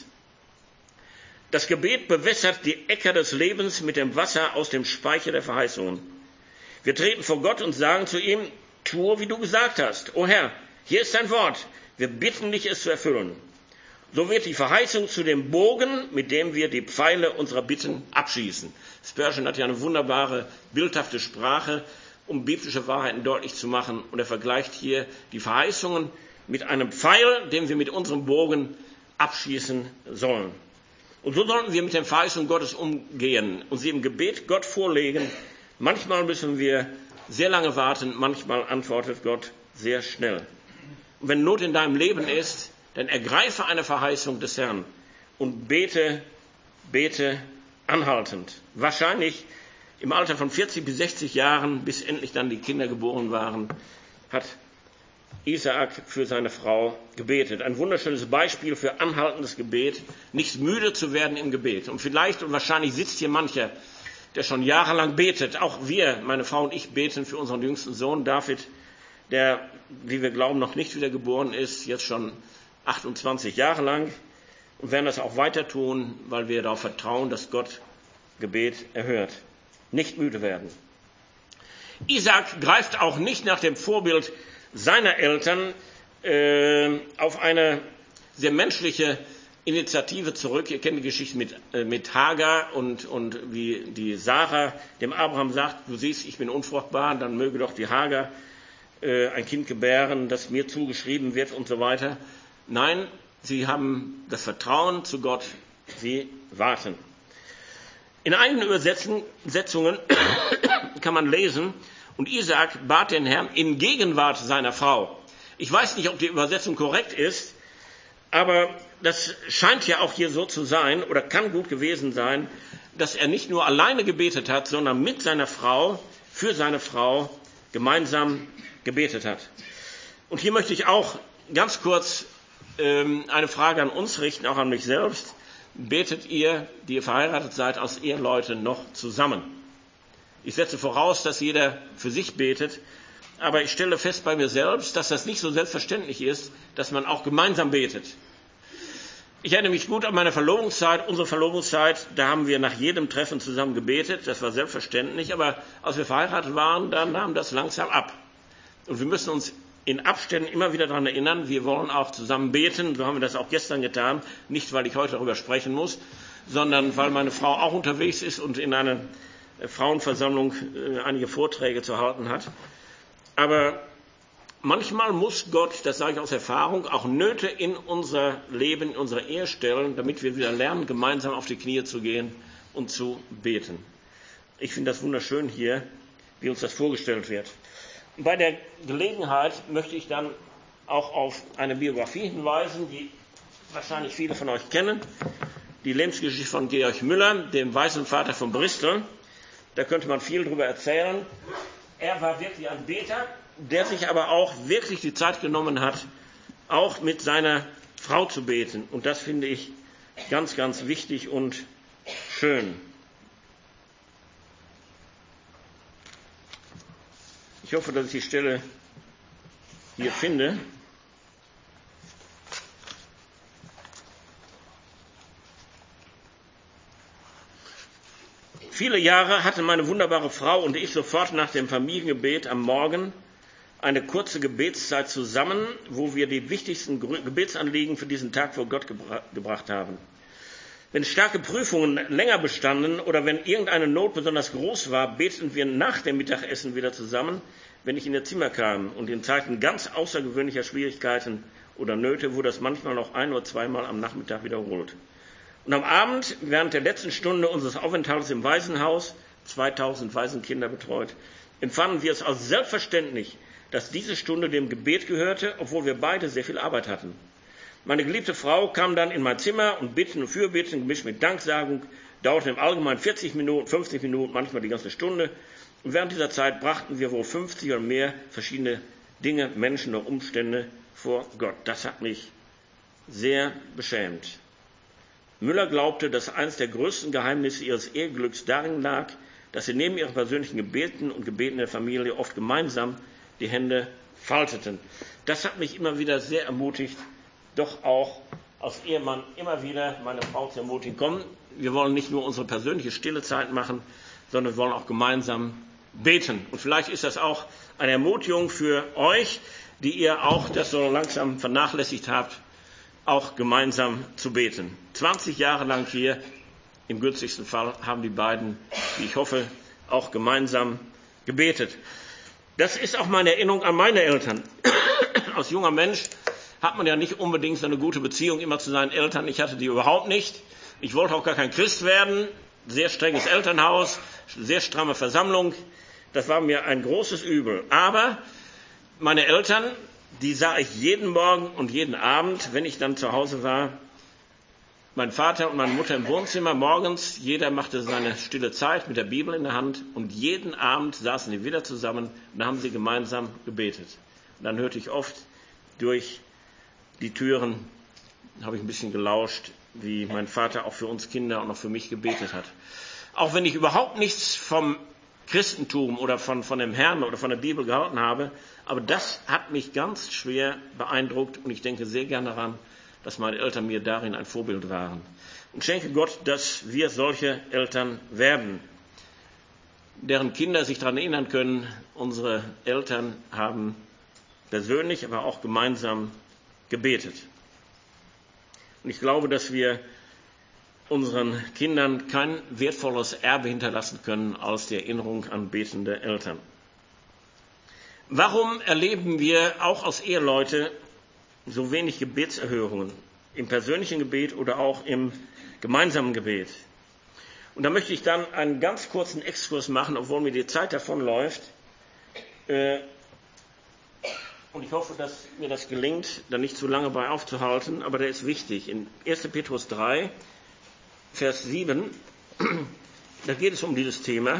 Das Gebet bewässert die Äcker des Lebens mit dem Wasser aus dem Speicher der Verheißungen. Wir treten vor Gott und sagen zu ihm: Tue, wie du gesagt hast. O Herr, hier ist dein Wort. Wir bitten dich, es zu erfüllen. So wird die Verheißung zu dem Bogen, mit dem wir die Pfeile unserer Bitten abschießen. Spurgeon hat ja eine wunderbare, bildhafte Sprache, um biblische Wahrheiten deutlich zu machen. Und er vergleicht hier die Verheißungen mit einem Pfeil, den wir mit unserem Bogen abschießen sollen. Und so sollten wir mit den Verheißungen Gottes umgehen und sie im Gebet Gott vorlegen. Manchmal müssen wir sehr lange warten, manchmal antwortet Gott sehr schnell. Und wenn Not in deinem Leben ist, dann ergreife eine Verheißung des Herrn und bete, bete anhaltend. Wahrscheinlich im Alter von vierzig bis sechzig Jahren, bis endlich dann die Kinder geboren waren, hat Isaak für seine Frau gebetet. Ein wunderschönes Beispiel für anhaltendes Gebet, nicht müde zu werden im Gebet. Und vielleicht und wahrscheinlich sitzt hier mancher, der schon jahrelang betet. Auch wir, meine Frau und ich, beten für unseren jüngsten Sohn David, der, wie wir glauben, noch nicht wiedergeboren ist, jetzt schon achtundzwanzig Jahre lang, und werden das auch weiter tun, weil wir darauf vertrauen, dass Gott Gebet erhört. Nicht müde werden. Isaak greift auch nicht nach dem Vorbild seiner Eltern äh, auf eine sehr menschliche Initiative zurück. Ihr kennt die Geschichte mit, äh, mit Hagar und, und wie die Sarah dem Abraham sagt: Du siehst, ich bin unfruchtbar, dann möge doch die Hagar äh, ein Kind gebären, das mir zugeschrieben wird und so weiter. Nein, sie haben das Vertrauen zu Gott, sie warten. In einigen Übersetzungen kann man lesen: Und Isaak bat den Herrn in Gegenwart seiner Frau. Ich weiß nicht, ob die Übersetzung korrekt ist, aber das scheint ja auch hier so zu sein oder kann gut gewesen sein, dass er nicht nur alleine gebetet hat, sondern mit seiner Frau, für seine Frau gemeinsam gebetet hat. Und hier möchte ich auch ganz kurz ähm, eine Frage an uns richten, auch an mich selbst. Betet ihr, die ihr verheiratet seid, als Eheleute noch zusammen? Ich setze voraus, dass jeder für sich betet, aber ich stelle fest bei mir selbst, dass das nicht so selbstverständlich ist, dass man auch gemeinsam betet. Ich erinnere mich gut an meine Verlobungszeit, unsere Verlobungszeit, da haben wir nach jedem Treffen zusammen gebetet, das war selbstverständlich, aber als wir verheiratet waren, dann nahm das langsam ab. Und wir müssen uns in Abständen immer wieder daran erinnern, wir wollen auch zusammen beten, so haben wir das auch gestern getan, nicht weil ich heute darüber sprechen muss, sondern weil meine Frau auch unterwegs ist und in einer Frauenversammlung einige Vorträge zu halten hat. Aber manchmal muss Gott, das sage ich aus Erfahrung, auch Nöte in unser Leben, in unsere Ehe stellen, damit wir wieder lernen, gemeinsam auf die Knie zu gehen und zu beten. Ich finde das wunderschön hier, wie uns das vorgestellt wird. Bei der Gelegenheit möchte ich dann auch auf eine Biografie hinweisen, die wahrscheinlich viele von euch kennen. Die Lebensgeschichte von Georg Müller, dem Waisenvater von Bristol. Da könnte man viel drüber erzählen. Er war wirklich ein Beter, der sich aber auch wirklich die Zeit genommen hat, auch mit seiner Frau zu beten. Und das finde ich ganz, ganz wichtig und schön. Ich hoffe, dass ich die Stelle hier finde. Viele Jahre hatten meine wunderbare Frau und ich sofort nach dem Familiengebet am Morgen eine kurze Gebetszeit zusammen, wo wir die wichtigsten Gebetsanliegen für diesen Tag vor Gott gebra- gebracht haben. Wenn starke Prüfungen länger bestanden oder wenn irgendeine Not besonders groß war, beteten wir nach dem Mittagessen wieder zusammen, wenn ich in ihr Zimmer kam. Und in Zeiten ganz außergewöhnlicher Schwierigkeiten oder Nöte wurde das manchmal noch ein oder zweimal am Nachmittag wiederholt. Und am Abend, während der letzten Stunde unseres Aufenthalts im Waisenhaus, zweitausend Waisenkinder betreut, empfanden wir es als selbstverständlich, dass diese Stunde dem Gebet gehörte, obwohl wir beide sehr viel Arbeit hatten. Meine geliebte Frau kam dann in mein Zimmer und Bitten und Fürbitten, gemischt mit Danksagung, dauerte im Allgemeinen vierzig Minuten, fünfzig Minuten, manchmal die ganze Stunde. Und während dieser Zeit brachten wir wohl fünfzig oder mehr verschiedene Dinge, Menschen oder Umstände vor Gott. Das hat mich sehr beschämt. Müller glaubte, dass eines der größten Geheimnisse ihres Eheglücks darin lag, dass sie neben ihren persönlichen Gebeten und Gebeten der Familie oft gemeinsam die Hände falteten. Das hat mich immer wieder sehr ermutigt, doch auch als Ehemann immer wieder meine Frau zu ermutigen, komm, wir wollen nicht nur unsere persönliche stille Zeit machen, sondern wir wollen auch gemeinsam beten. Und vielleicht ist das auch eine Ermutigung für euch, die ihr auch das so langsam vernachlässigt habt, auch gemeinsam zu beten. zwanzig Jahre lang hier, im günstigsten Fall, haben die beiden, wie ich hoffe, auch gemeinsam gebetet. Das ist auch meine Erinnerung an meine Eltern. Als junger Mensch hat man ja nicht unbedingt so eine gute Beziehung immer zu seinen Eltern. Ich hatte die überhaupt nicht. Ich wollte auch gar kein Christ werden. Sehr strenges Elternhaus, sehr stramme Versammlung. Das war mir ein großes Übel. Aber meine Eltern, die sah ich jeden Morgen und jeden Abend, wenn ich dann zu Hause war. Mein Vater und meine Mutter im Wohnzimmer morgens. Jeder machte seine stille Zeit mit der Bibel in der Hand. Und jeden Abend saßen sie wieder zusammen und haben sie gemeinsam gebetet. Und dann hörte ich oft durch die Türen, habe ich ein bisschen gelauscht, wie mein Vater auch für uns Kinder und auch für mich gebetet hat. Auch wenn ich überhaupt nichts vom Christentum oder von, von dem Herrn oder von der Bibel gehalten habe, aber das hat mich ganz schwer beeindruckt und ich denke sehr gerne daran, dass meine Eltern mir darin ein Vorbild waren. Und schenke Gott, dass wir solche Eltern werden, deren Kinder sich daran erinnern können, unsere Eltern haben persönlich, aber auch gemeinsam gebetet. Und ich glaube, dass wir unseren Kindern kein wertvolles Erbe hinterlassen können als die Erinnerung an betende Eltern. Warum erleben wir auch als Eheleute so wenig Gebetserhörungen im persönlichen Gebet oder auch im gemeinsamen Gebet? Und da möchte ich dann einen ganz kurzen Exkurs machen, obwohl mir die Zeit davonläuft. Und ich hoffe, dass mir das gelingt, da nicht zu lange bei aufzuhalten, aber der ist wichtig. In erster Petrus drei, Vers sieben, da geht es um dieses Thema.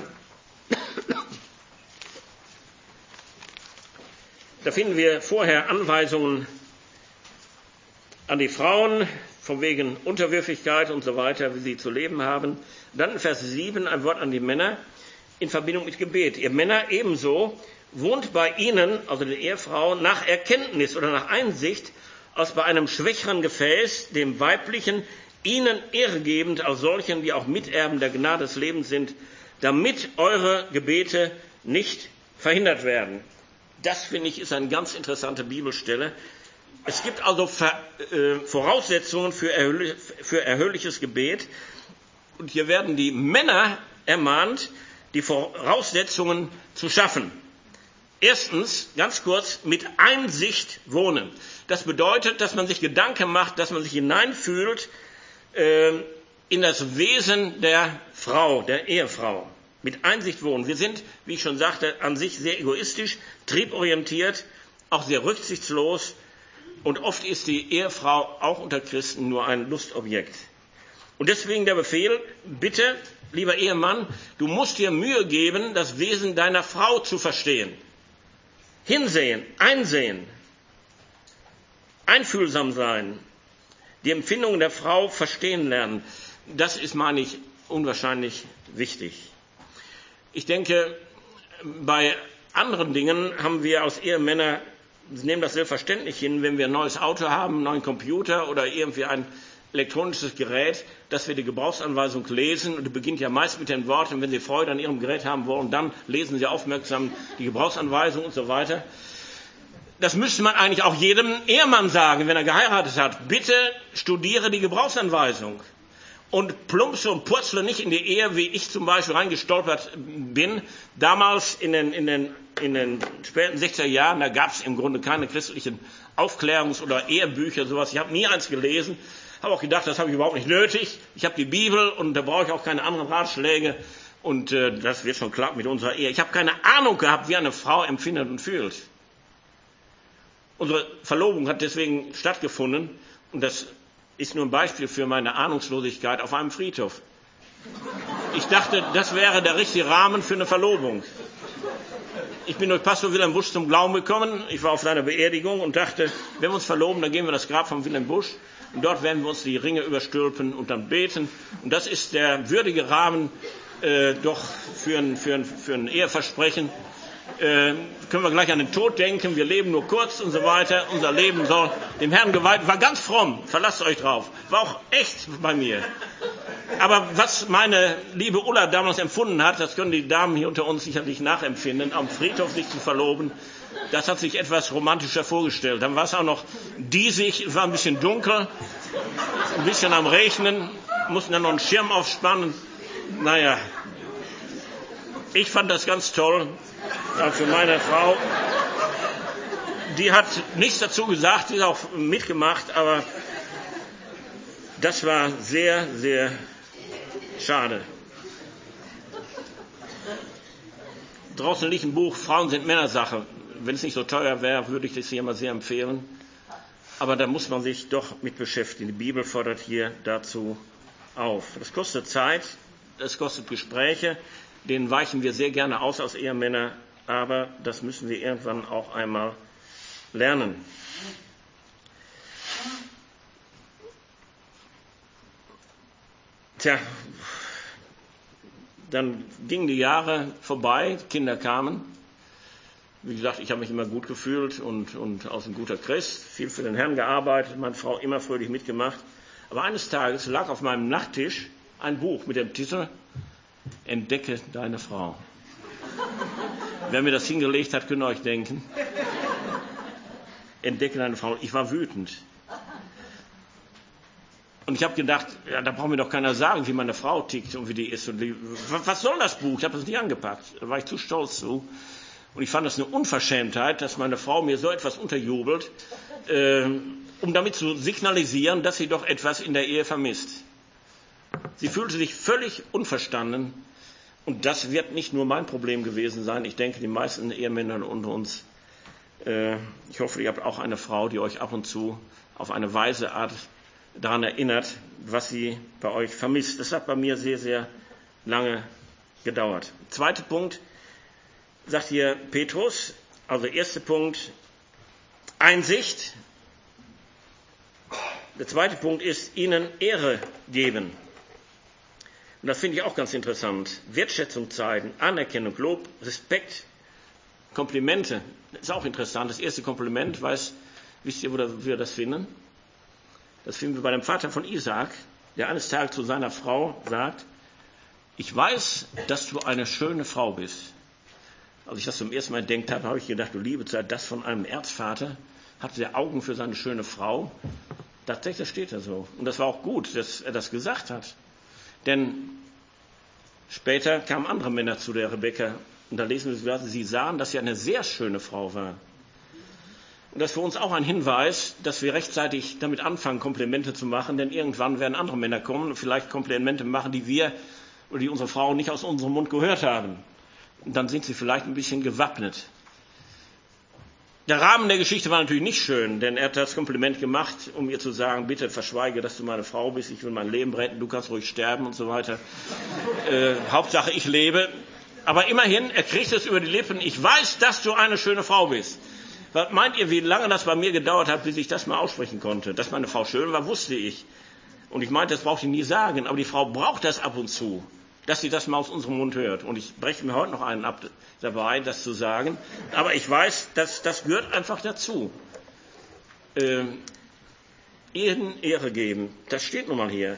Da finden wir vorher Anweisungen an die Frauen, von wegen Unterwürfigkeit und so weiter, wie sie zu leben haben. Dann in Vers sieben ein Wort an die Männer in Verbindung mit Gebet. Ihr Männer ebenso, wohnt bei ihnen, also den Ehefrauen, nach Erkenntnis oder nach Einsicht als bei einem schwächeren Gefäß, dem weiblichen, ihnen Ehre gebend, als solchen, die auch Miterben der Gnade des Lebens sind, damit eure Gebete nicht verhindert werden. Das, finde ich, ist eine ganz interessante Bibelstelle. Es gibt also Voraussetzungen für erhörliches Gebet. Und hier werden die Männer ermahnt, die Voraussetzungen zu schaffen. Erstens, ganz kurz, mit Einsicht wohnen. Das bedeutet, dass man sich Gedanken macht, dass man sich hineinfühlt äh, in das Wesen der Frau, der Ehefrau. Mit Einsicht wohnen. Wir sind, wie ich schon sagte, an sich sehr egoistisch, trieborientiert, auch sehr rücksichtslos. Und oft ist die Ehefrau auch unter Christen nur ein Lustobjekt. Und deswegen der Befehl, bitte, lieber Ehemann, du musst dir Mühe geben, das Wesen deiner Frau zu verstehen. Hinsehen, einsehen, einfühlsam sein, die Empfindungen der Frau verstehen lernen. Das ist, meine ich, unwahrscheinlich wichtig. Ich denke, bei anderen Dingen haben wir als Ehemänner, nehmen das selbstverständlich hin, wenn wir ein neues Auto haben, einen neuen Computer oder irgendwie ein elektronisches Gerät, dass wir die Gebrauchsanweisung lesen. Und die beginnt ja meist mit den Worten, wenn Sie Freude an Ihrem Gerät haben wollen, dann lesen Sie aufmerksam die Gebrauchsanweisung und so weiter. Das müsste man eigentlich auch jedem Ehemann sagen, wenn er geheiratet hat. Bitte studiere die Gebrauchsanweisung. Und plumpse und purzle nicht in die Ehe, wie ich zum Beispiel reingestolpert bin. Damals in den, in den, in den späten sechziger Jahren, da gab es im Grunde keine christlichen Aufklärungs- oder Ehebücher, sowas. Ich habe nie eins gelesen, habe auch gedacht, das habe ich überhaupt nicht nötig. Ich habe die Bibel und da brauche ich auch keine anderen Ratschläge. Und äh, das wird schon klappen mit unserer Ehe. Ich habe keine Ahnung gehabt, wie eine Frau empfindet und fühlt. Unsere Verlobung hat deswegen stattgefunden und das ist nur ein Beispiel für meine Ahnungslosigkeit auf einem Friedhof. Ich dachte, das wäre der richtige Rahmen für eine Verlobung. Ich bin durch Pastor Wilhelm Busch zum Glauben gekommen. Ich war auf seiner Beerdigung und dachte, wenn wir uns verloben, dann gehen wir in das Grab von Wilhelm Busch und dort werden wir uns die Ringe überstülpen und dann beten. Und das ist der würdige Rahmen äh, doch für ein, für ein, für ein Eheversprechen. Äh, können wir gleich an den Tod denken, wir leben nur kurz und so weiter, unser Leben soll dem Herrn geweiht, war ganz fromm, verlasst euch drauf, war auch echt bei mir. Aber was meine liebe Ulla damals empfunden hat, das können die Damen hier unter uns sicherlich nachempfinden, am Friedhof sich zu verloben, das hat sich etwas romantischer vorgestellt. Dann war es auch noch diesig, es war ein bisschen dunkel, ein bisschen am Regnen, mussten dann noch einen Schirm aufspannen, naja, ich fand das ganz toll. Also meine Frau, die hat nichts dazu gesagt, die hat auch mitgemacht, aber das war sehr, sehr schade. Draußen liegt ein Buch, Frauen sind Männersache. Wenn es nicht so teuer wäre, würde ich das hier mal sehr empfehlen. Aber da muss man sich doch mit beschäftigen. Die Bibel fordert hier dazu auf. Das kostet Zeit, das kostet Gespräche. Denen weichen wir sehr gerne aus als Ehemänner, aber das müssen wir irgendwann auch einmal lernen. Tja, dann gingen die Jahre vorbei, Kinder kamen. Wie gesagt, ich habe mich immer gut gefühlt und, und als ein guter Christ, viel für den Herrn gearbeitet, meine Frau immer fröhlich mitgemacht. Aber eines Tages lag auf meinem Nachttisch ein Buch mit dem Titel Entdecke deine Frau. Wer mir das hingelegt hat, könnt ihr euch denken. Entdecke deine Frau. Ich war wütend. Und ich habe gedacht, ja, da braucht mir doch keiner sagen, wie meine Frau tickt und wie die ist. Und wie, was soll das Buch? Ich habe das nicht angepackt. Da war ich zu stolz zu. Und ich fand das eine Unverschämtheit, dass meine Frau mir so etwas unterjubelt, äh, um damit zu signalisieren, dass sie doch etwas in der Ehe vermisst. Sie fühlte sich völlig unverstanden und das wird nicht nur mein Problem gewesen sein. Ich denke, die meisten Ehemänner unter uns, äh, ich hoffe, ihr habt auch eine Frau, die euch ab und zu auf eine weise Art daran erinnert, was sie bei euch vermisst. Das hat bei mir sehr, sehr lange gedauert. Zweiter Punkt, sagt hier Petrus, also erster Punkt, Einsicht. Der zweite Punkt ist, ihnen Ehre geben. Und das finde ich auch ganz interessant. Wertschätzung zeigen, Anerkennung, Lob, Respekt, Komplimente. Das ist auch interessant. Das erste Kompliment, weiß Wisst ihr, wo wir das finden? Das finden wir bei dem Vater von Isaak, der eines Tages zu seiner Frau sagt, ich weiß, dass du eine schöne Frau bist. Als ich das zum ersten Mal entdeckt habe, habe ich gedacht, du liebe Zeit, das von einem Erzvater, hatte der Augen für seine schöne Frau. Tatsächlich steht da so. Und das war auch gut, dass er das gesagt hat. Denn später kamen andere Männer zu der Rebekka. Und da lesen wir, sie sahen, dass sie eine sehr schöne Frau war. Und das ist für uns auch ein Hinweis, dass wir rechtzeitig damit anfangen, Komplimente zu machen. Denn irgendwann werden andere Männer kommen und vielleicht Komplimente machen, die wir oder die unsere Frauen nicht aus unserem Mund gehört haben. Und dann sind sie vielleicht ein bisschen gewappnet. Der Rahmen der Geschichte war natürlich nicht schön, denn er hat das Kompliment gemacht, um ihr zu sagen, bitte verschweige, dass du meine Frau bist, ich will mein Leben retten, du kannst ruhig sterben und so weiter. Äh, Hauptsache, ich lebe. Aber immerhin, er kriegt es über die Lippen, ich weiß, dass du eine schöne Frau bist. Was meint ihr, wie lange das bei mir gedauert hat, bis ich das mal aussprechen konnte? Dass meine Frau schön war, wusste ich. Und ich meinte, das brauchte ich nie sagen, aber die Frau braucht das ab und zu, dass sie das mal aus unserem Mund hört. Und ich breche mir heute noch einen ab dabei, das zu sagen. Aber ich weiß, dass das gehört einfach dazu. Ähm, Ehen Ehre geben, das steht nun mal hier.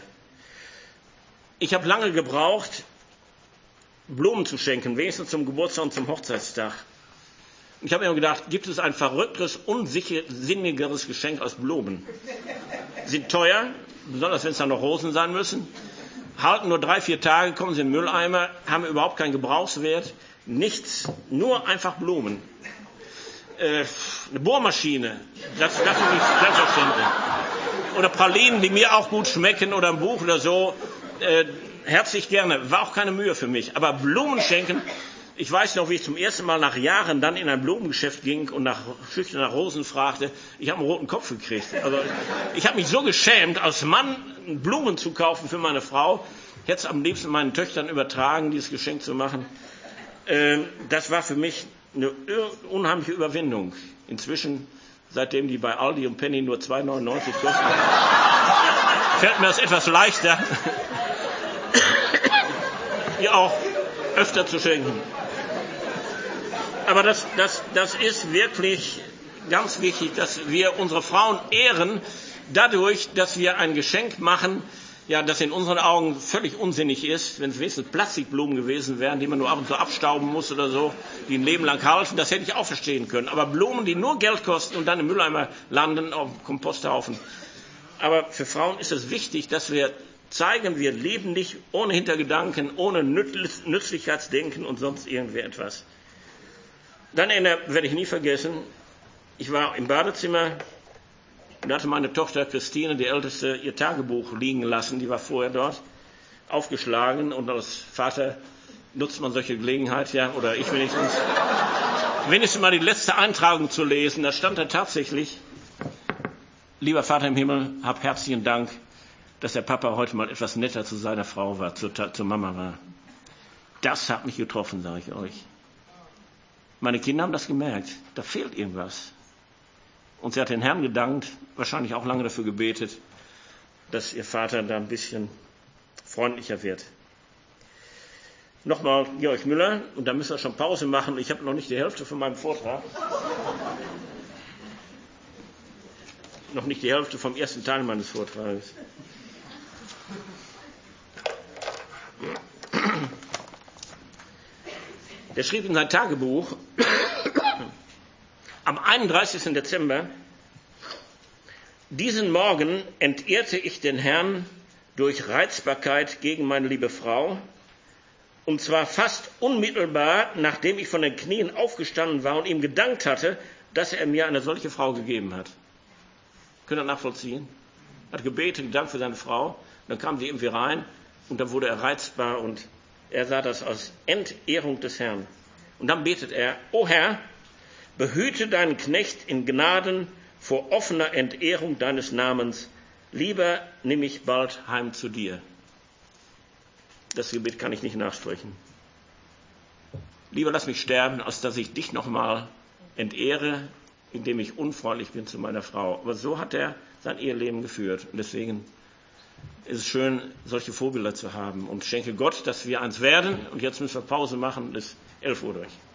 Ich habe lange gebraucht, Blumen zu schenken, wenigstens zum Geburtstag und zum Hochzeitstag. Ich habe mir gedacht, gibt es ein verrückteres, unsinnigeres Geschenk als Blumen? Sind teuer, besonders wenn es dann noch Rosen sein müssen. Halten nur drei, vier Tage, kommen sie in den Mülleimer, haben überhaupt keinen Gebrauchswert. Nichts, nur einfach Blumen. Äh, eine Bohrmaschine, das, das ist nicht selbstverständlich. Oder Pralinen, die mir auch gut schmecken, oder ein Buch oder so. Äh, herzlich gerne, war auch keine Mühe für mich. Aber Blumen schenken, ich weiß noch, wie ich zum ersten Mal nach Jahren dann in ein Blumengeschäft ging und nach, schüchtern nach Rosen fragte. Ich habe einen roten Kopf gekriegt. Also, ich habe mich so geschämt, als Mann Blumen zu kaufen für meine Frau. Ich hätte es am liebsten meinen Töchtern übertragen, dieses Geschenk zu machen. Äh, das war für mich eine unheimliche Überwindung. Inzwischen, seitdem die bei Aldi und Penny nur zwei neunundneunzig kosten, fällt mir das etwas leichter, die auch öfter zu schenken. Aber das, das, das ist wirklich ganz wichtig, dass wir unsere Frauen ehren, dadurch, dass wir ein Geschenk machen, ja, das in unseren Augen völlig unsinnig ist, wenn es wenigstens Plastikblumen gewesen wären, die man nur ab und zu abstauben muss oder so, die ein Leben lang halten, das hätte ich auch verstehen können. Aber Blumen, die nur Geld kosten und dann im Mülleimer landen, auf dem Komposthaufen. Aber für Frauen ist es wichtig, dass wir zeigen, wir leben nicht ohne Hintergedanken, ohne Nützlichkeitsdenken und sonst irgendwie etwas. Dann werde ich nie vergessen, ich war im Badezimmer und da hatte meine Tochter Christine, die Älteste, ihr Tagebuch liegen lassen, die war vorher dort, aufgeschlagen, und als Vater nutzt man solche Gelegenheit, ja, oder ich wenigstens, wenigstens mal die letzte Eintragung zu lesen. Da stand da tatsächlich, lieber Vater im Himmel, hab herzlichen Dank, dass der Papa heute mal etwas netter zu seiner Frau war, zur, zur Mama war. Das hat mich getroffen, sage ich euch. Meine Kinder haben das gemerkt, da fehlt irgendwas. Und sie hat den Herrn gedankt, wahrscheinlich auch lange dafür gebetet, dass ihr Vater da ein bisschen freundlicher wird. Nochmal Georg Müller, und da müssen wir schon Pause machen. Ich habe noch nicht die Hälfte von meinem Vortrag. Noch nicht die Hälfte vom ersten Teil meines Vortrages. Der schrieb in sein Tagebuch, am einunddreißigsten Dezember, diesen Morgen entehrte ich den Herrn durch Reizbarkeit gegen meine liebe Frau, und zwar fast unmittelbar, nachdem ich von den Knien aufgestanden war und ihm gedankt hatte, dass er mir eine solche Frau gegeben hat. Könnt ihr nachvollziehen? Er hat gebetet, gedankt für seine Frau, dann kam sie irgendwie rein und dann wurde er reizbar und er sah das als Entehrung des Herrn. Und dann betet er, O Herr, behüte deinen Knecht in Gnaden vor offener Entehrung deines Namens. Lieber nimm mich bald heim zu dir. Das Gebet kann ich nicht nachsprechen. Lieber lass mich sterben, als dass ich dich nochmal entehre, indem ich unfreundlich bin zu meiner Frau. Aber so hat er sein Eheleben geführt. Und deswegen ist es schön, solche Vorbilder zu haben. Und ich schenke Gott, dass wir eins werden. Und jetzt müssen wir Pause machen. Es ist elf Uhr durch.